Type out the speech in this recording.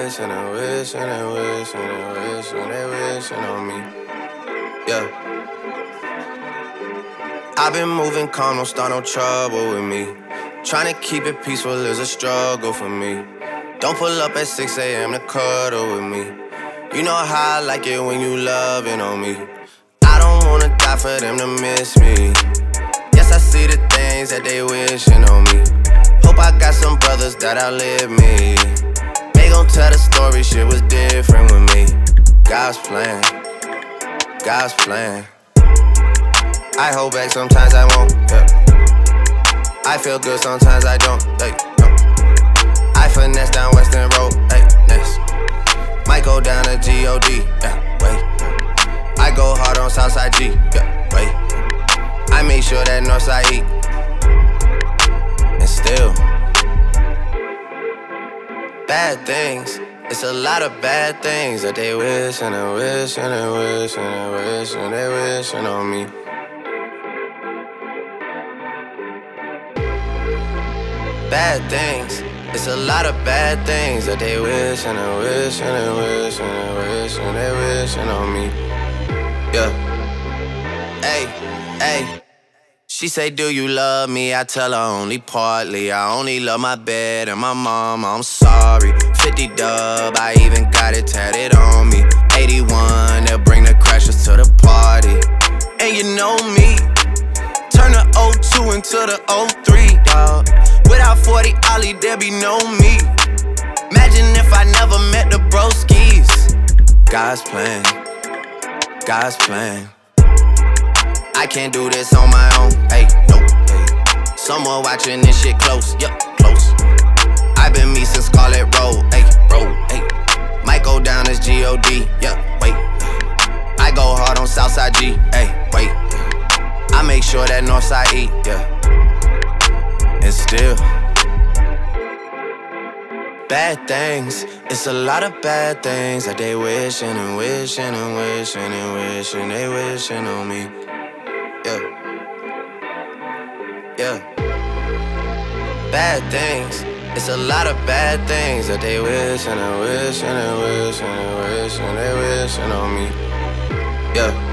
wish and they wish and they wish and they wish and they wishing on me. Yeah. I've been moving calm, don't start no trouble with me. Trying to keep it peaceful is a struggle for me. Don't pull up at 6 a.m. to cuddle with me. You know how I like it when you loving on me. I don't wanna die for them to miss me. Yes, I see the things that they wishing on me. Hope I got some brothers that outlive me. They gon' tell the story, shit was different with me. God's plan, God's plan. I hold back, sometimes I won't, yeah. I feel good, sometimes I don't, hey, no. I finesse down Western Road, hey, next. Might go down to G.O.D., yeah, wait. I go hard on Southside G, yeah, wait. I make sure that Northside eat. And still, bad things. It's a lot of bad things that they wish and they wish and they wish and they wish and they wishing on me. Bad things. It's a lot of bad things that they wish and they wish and they wish and they wish and they wishing on me. Yeah. Hey, hey. She say, do you love me? I tell her only partly. I only love my bed and my mama, I'm sorry. 50 dub, I even got it tatted on me. 81, they'll bring the crashers to the party. And you know me, turn the 02 into the 03, dawg. Without 40 Ollie, there be no me. Imagine if I never met the broskies. God's plan, God's plan. I can't do this on my own, hey, nope, hey. Someone watching this shit close, yup, close. I've been me since Scarlet Road, hey, road, hey. Might go down as G.O.D., yeah, wait. I go hard on Southside G, hey, wait. I make sure that Northside eat, yeah. And still, bad things. It's a lot of bad things that they wishing and wishing and wishing and wishing they wishing on me. Yeah, yeah. Bad things. It's a lot of bad things that they wish and they wish and they wish and they wish and they wishing on me. Yeah.